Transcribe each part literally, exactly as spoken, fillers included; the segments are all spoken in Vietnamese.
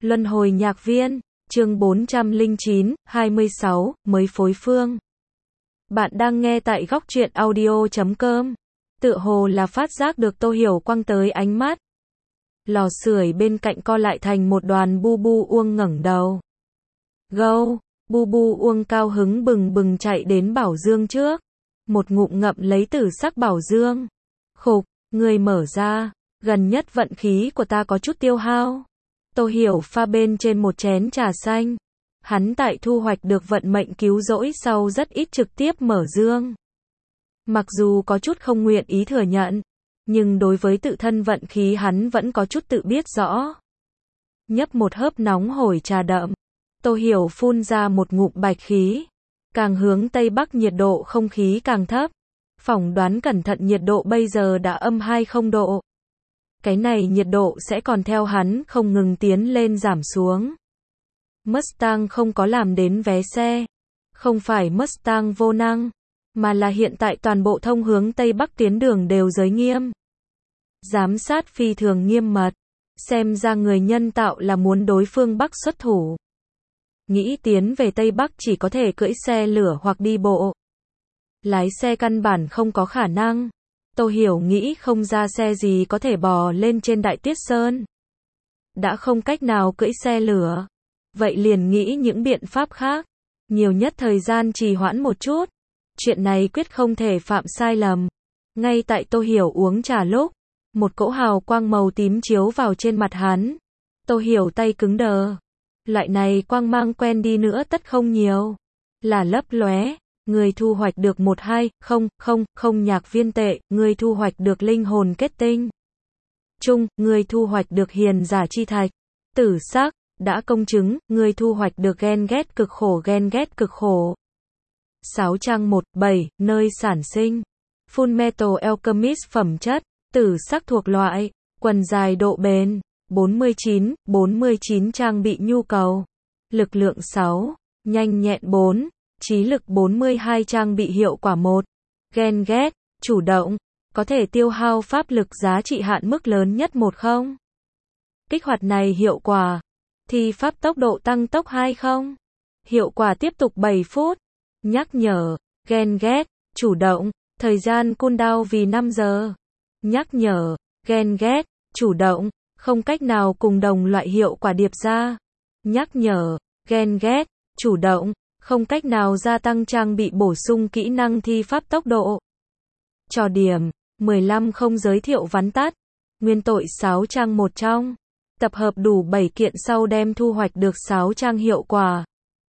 Luân hồi nhạc viên, chương bốn trăm lẻ chín, hai mươi sáu, mới phối phương. Bạn đang nghe tại góc truyện audio chấm com. Tựa hồ là phát giác được Tô Hiểu quăng tới ánh mắt. Lò sưởi bên cạnh co lại thành một đoàn. Bu Bu Uông ngẩng đầu. Gâu, Bu Bu Uông cao hứng bừng bừng chạy đến Bảo Dương trước. Một ngụm ngậm lấy tử sắc Bảo Dương. Khục, người mở ra, gần nhất vận khí của ta có chút tiêu hao. Tô Hiểu pha bên trên một chén trà xanh. Hắn tại thu hoạch được vận mệnh cứu rỗi sau rất ít trực tiếp mở dương. Mặc dù có chút không nguyện ý thừa nhận, nhưng đối với tự thân vận khí hắn vẫn có chút tự biết rõ. Nhấp một hớp nóng hổi trà đậm, Tô Hiểu phun ra một ngụm bạch khí. Càng hướng tây bắc nhiệt độ không khí càng thấp. Phỏng đoán cẩn thận nhiệt độ bây giờ đã âm hai mươi độ. Cái này nhiệt độ sẽ còn theo hắn không ngừng tiến lên giảm xuống. Mustang không có làm đến vé xe. Không phải Mustang vô năng, mà là hiện tại toàn bộ thông hướng Tây Bắc tiến đường đều giới nghiêm. Giám sát phi thường nghiêm mật. Xem ra người nhân tạo là muốn đối phương Bắc xuất thủ. Nghĩ tiến về Tây Bắc chỉ có thể cưỡi xe lửa hoặc đi bộ. Lái xe căn bản không có khả năng. Tô Hiểu nghĩ không ra xe gì có thể bò lên trên Đại Tiết Sơn. Đã không cách nào cưỡi xe lửa, vậy liền nghĩ những biện pháp khác. Nhiều nhất thời gian trì hoãn một chút. Chuyện này quyết không thể phạm sai lầm. Ngay tại Tô Hiểu uống trà lúc, một cỗ hào quang màu tím chiếu vào trên mặt hắn. Tô Hiểu tay cứng đờ. Loại này quang mang quen đi nữa tất không nhiều. Là lấp lóe. Người thu hoạch được một hai không không không nhạc viên tệ, người thu hoạch được linh hồn kết tinh. Trung, người thu hoạch được hiền giả chi thạch. Tử sắc, đã công chứng, người thu hoạch được ghen ghét cực khổ ghen ghét cực khổ. sáu trang một bảy, nơi sản sinh. Full Metal Alchemist phẩm chất, tử sắc thuộc loại, quần dài độ bền, bốn mươi chín, bốn mươi chín trang bị nhu cầu. Lực lượng sáu, nhanh nhẹn bốn. Trí lực bốn mươi hai trang bị hiệu quả một. Ghen ghét, chủ động, có thể tiêu hao pháp lực giá trị hạn mức lớn nhất một không. Kích hoạt này hiệu quả. Thi pháp tốc độ tăng tốc hai không. Hiệu quả tiếp tục bảy phút. Nhắc nhở, ghen ghét, chủ động, thời gian cooldown vì năm giờ. Nhắc nhở, ghen ghét, chủ động, không cách nào cùng đồng loại hiệu quả điệp ra. Nhắc nhở, ghen ghét, chủ động, không cách nào gia tăng trang bị bổ sung kỹ năng thi pháp tốc độ. Cho điểm, mười lăm không giới thiệu vắn tắt. Nguyên tội sáu trang một trong. Tập hợp đủ bảy kiện sau đem thu hoạch được sáu trang hiệu quả.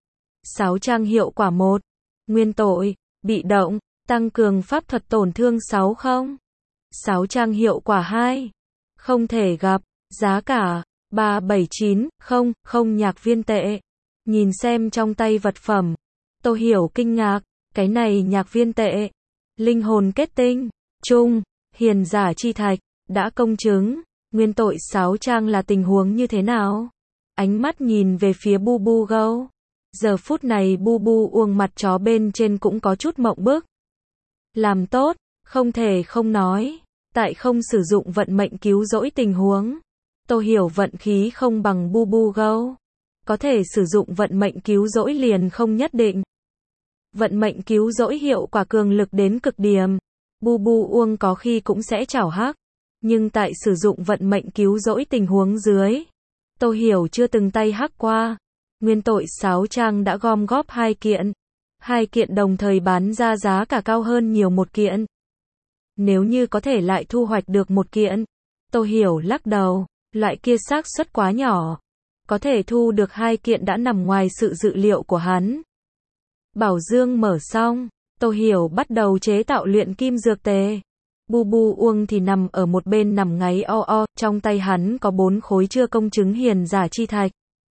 sáu trang hiệu quả một. Nguyên tội, bị động, tăng cường pháp thuật tổn thương sáu không. sáu trang hiệu quả hai. Không thể gặp, giá cả, ba bảy chín không không nhạc viên tệ. Nhìn xem trong tay vật phẩm, Tô Hiểu kinh ngạc, cái này nhạc viên tệ. Linh hồn kết tinh, trung, hiền giả chi thạch, đã công chứng. Nguyên tội sáu trang là tình huống như thế nào? Ánh mắt nhìn về phía Bu Bu Gâu. Giờ phút này Bu Bu Uông mặt chó bên trên cũng có chút mộng bức. Làm tốt, không thể không nói. Tại không sử dụng vận mệnh cứu rỗi tình huống, Tô Hiểu vận khí không bằng Bu Bu Gâu. Có thể sử dụng vận mệnh cứu rỗi liền không nhất định. Vận mệnh cứu rỗi hiệu quả cường lực đến cực điểm. Bu Bu Uông có khi cũng sẽ chảo hắc. Nhưng tại sử dụng vận mệnh cứu rỗi tình huống dưới, Tô Hiểu chưa từng tay hắc qua. Nguyên tội sáu trang đã gom góp hai kiện. Hai kiện đồng thời bán ra giá cả cao hơn nhiều một kiện. Nếu như có thể lại thu hoạch được một kiện, Tô Hiểu lắc đầu, loại kia xác suất quá nhỏ. Có thể thu được hai kiện đã nằm ngoài sự dự liệu của hắn. Bảo Dương mở xong, Tô Hiểu bắt đầu chế tạo luyện kim dược tề. Bu Bu Uông thì nằm ở một bên nằm ngáy o o, trong tay hắn có bốn khối chưa công chứng hiền giả chi thạch.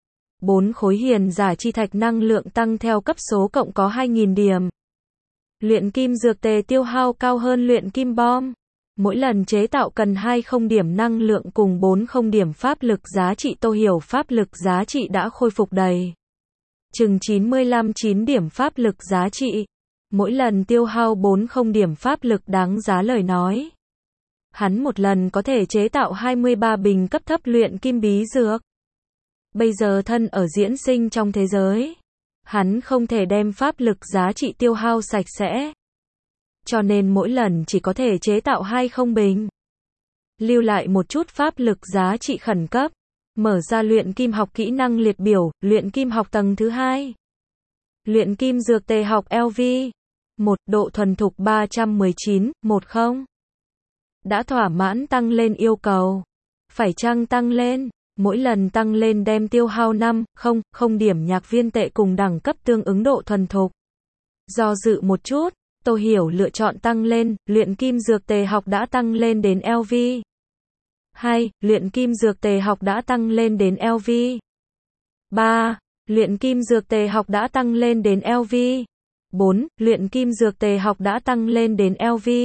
Bốn khối hiền giả chi thạch năng lượng tăng theo cấp số cộng có hai nghìn điểm. Luyện kim dược tề tiêu hao cao hơn luyện kim bom. Mỗi lần chế tạo cần hai mươi điểm năng lượng cùng bốn mươi điểm pháp lực giá trị. Tô Hiểu pháp lực giá trị đã khôi phục đầy. Chừng chín mươi lăm chín điểm pháp lực giá trị. Mỗi lần tiêu hao bốn mươi điểm pháp lực đáng giá lời nói. Hắn một lần có thể chế tạo hai mươi ba bình cấp thấp luyện kim bí dược. Bây giờ thân ở diễn sinh trong thế giới. Hắn không thể đem pháp lực giá trị tiêu hao sạch sẽ. Cho nên mỗi lần chỉ có thể chế tạo hai không bình. Lưu lại một chút pháp lực giá trị khẩn cấp. Mở ra luyện kim học kỹ năng liệt biểu, luyện kim học tầng thứ hai. Luyện kim dược tề học L V. một. Độ thuần thục ba trăm mười chín, mười. Đã thỏa mãn tăng lên yêu cầu. Phải chăng tăng lên? Mỗi lần tăng lên đem tiêu hao năm, không, không điểm nhạc viên tệ cùng đẳng cấp tương ứng độ thuần thục. Do dự một chút, Tô Hiểu lựa chọn tăng lên, luyện kim dược tề học đã tăng lên đến L V. hai. Luyện kim dược tề học đã tăng lên đến L V. ba. Luyện kim dược tề học đã tăng lên đến L V. bốn. Luyện kim dược tề học đã tăng lên đến L V.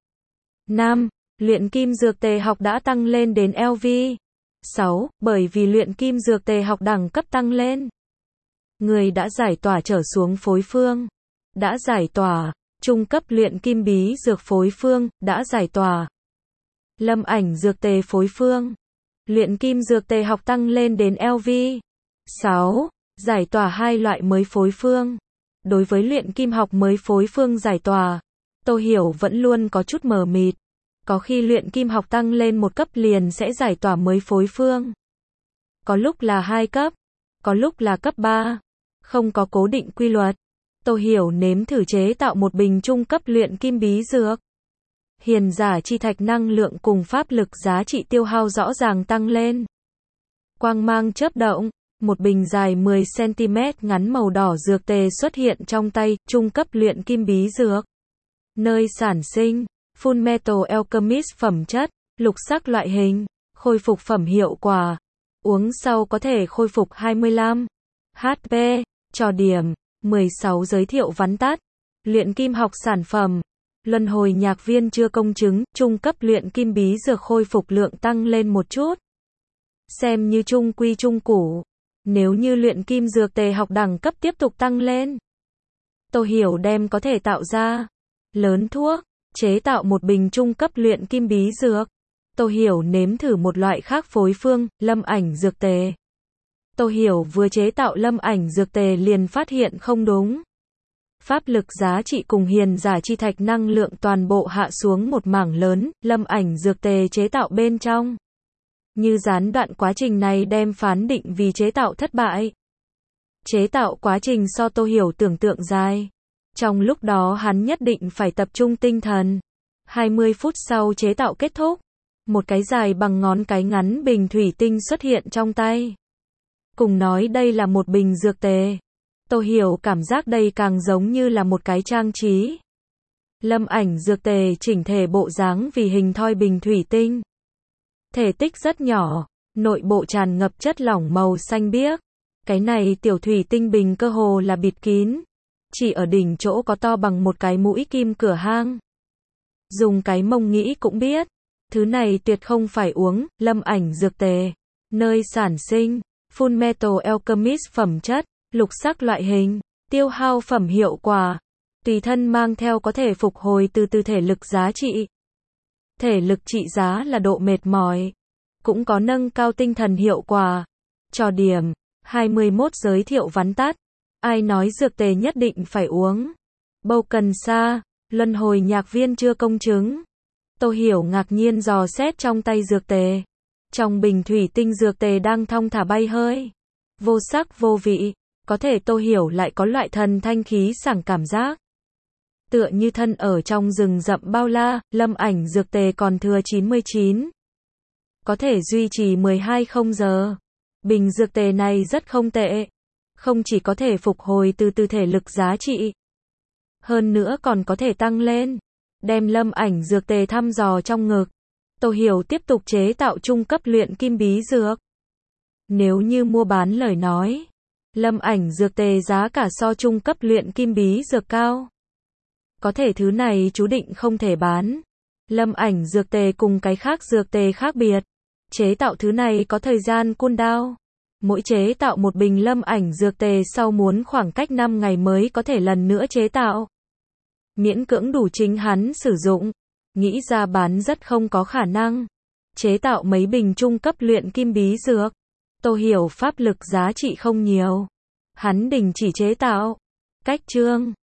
năm. Luyện kim dược tề học đã tăng lên đến L V. sáu. Bởi vì luyện kim dược tề học đẳng cấp tăng lên. Người đã giải tỏa trở xuống phối phương. Đã giải tỏa. Trung cấp luyện kim bí dược phối phương, đã giải tỏa. Lâm ảnh dược tề phối phương. Luyện kim dược tề học tăng lên đến L V. sáu. Giải tỏa hai loại mới phối phương. Đối với luyện kim học mới phối phương giải tỏa, Tô Hiểu vẫn luôn có chút mờ mịt. Có khi luyện kim học tăng lên một cấp liền sẽ giải tỏa mới phối phương. Có lúc là hai cấp, có lúc là cấp ba. Không có cố định quy luật. Tô Hiểu nếm thử chế tạo một bình trung cấp luyện kim bí dược. Hiền giả chi thạch năng lượng cùng pháp lực giá trị tiêu hao rõ ràng tăng lên. Quang mang chớp động, một bình dài mười xăng-ti-mét ngắn màu đỏ dược tề xuất hiện trong tay, trung cấp luyện kim bí dược. Nơi sản sinh, Full Metal Alchemist phẩm chất, lục sắc loại hình, khôi phục phẩm hiệu quả. Uống sau có thể khôi phục hai mươi lăm H P, trò điểm, mười sáu giới thiệu vắn tắt. Luyện kim học sản phẩm. Luân hồi nhạc viên chưa công chứng, trung cấp luyện kim bí dược khôi phục lượng tăng lên một chút. Xem như trung quy trung củ. Nếu như luyện kim dược tề học đẳng cấp tiếp tục tăng lên, Tô Hiểu đem có thể tạo ra lớn thuốc, chế tạo một bình trung cấp luyện kim bí dược. Tô Hiểu nếm thử một loại khác phối phương, lâm ảnh dược tề. Tô Hiểu vừa chế tạo lâm ảnh dược tề liền phát hiện không đúng. Pháp lực giá trị cùng hiền giả chi thạch năng lượng toàn bộ hạ xuống một mảng lớn, lâm ảnh dược tề chế tạo bên trong. Như gián đoạn quá trình này đem phán định vì chế tạo thất bại. Chế tạo quá trình so Tô Hiểu tưởng tượng dài. Trong lúc đó hắn nhất định phải tập trung tinh thần. hai mươi phút sau chế tạo kết thúc. Một cái dài bằng ngón cái ngắn bình thủy tinh xuất hiện trong tay. Cùng nói đây là một bình dược tề. Tô Hiểu cảm giác đây càng giống như là một cái trang trí. Lâm ảnh dược tề chỉnh thể bộ dáng vì hình thoi bình thủy tinh. Thể tích rất nhỏ, nội bộ tràn ngập chất lỏng màu xanh biếc. Cái này tiểu thủy tinh bình cơ hồ là bịt kín. Chỉ ở đỉnh chỗ có to bằng một cái mũi kim cửa hang. Dùng cái mông nghĩ cũng biết. Thứ này tuyệt không phải uống, lâm ảnh dược tề. Nơi sản sinh, Full Metal Alchemist phẩm chất, lục sắc loại hình, tiêu hao phẩm hiệu quả. Tùy thân mang theo có thể phục hồi từ từ thể lực giá trị. Thể lực trị giá là độ mệt mỏi. Cũng có nâng cao tinh thần hiệu quả. Trò điểm, hai mươi mốt giới thiệu vắn tắt. Ai nói dược tề nhất định phải uống? Bâu cần sa, luân hồi nhạc viên chưa công chứng. Tô Hiểu ngạc nhiên dò xét trong tay dược tề. Trong bình thủy tinh dược tề đang thong thả bay hơi. Vô sắc vô vị. Có thể Tô Hiểu lại có loại thần thanh khí sảng cảm giác. Tựa như thân ở trong rừng rậm bao la, lâm ảnh dược tề còn thừa chín mươi chín. Có thể duy trì mười hai không giờ. Bình dược tề này rất không tệ. Không chỉ có thể phục hồi từ từ thể lực giá trị. Hơn nữa còn có thể tăng lên. Đem lâm ảnh dược tề thăm dò trong ngực. Tô Hiểu tiếp tục chế tạo trung cấp luyện kim bí dược. Nếu như mua bán lời nói, lâm ảnh dược tề giá cả so trung cấp luyện kim bí dược cao. Có thể thứ này chú định không thể bán. Lâm ảnh dược tề cùng cái khác dược tề khác biệt. Chế tạo thứ này có thời gian cooldown. Mỗi chế tạo một bình lâm ảnh dược tề sau muốn khoảng cách năm ngày mới có thể lần nữa chế tạo. Miễn cưỡng đủ chính hắn sử dụng. Nghĩ ra bán rất không có khả năng. Chế tạo mấy bình trung cấp luyện kim bí dược. Tô Hiểu pháp lực giá trị không nhiều. Hắn đình chỉ chế tạo. Cách chương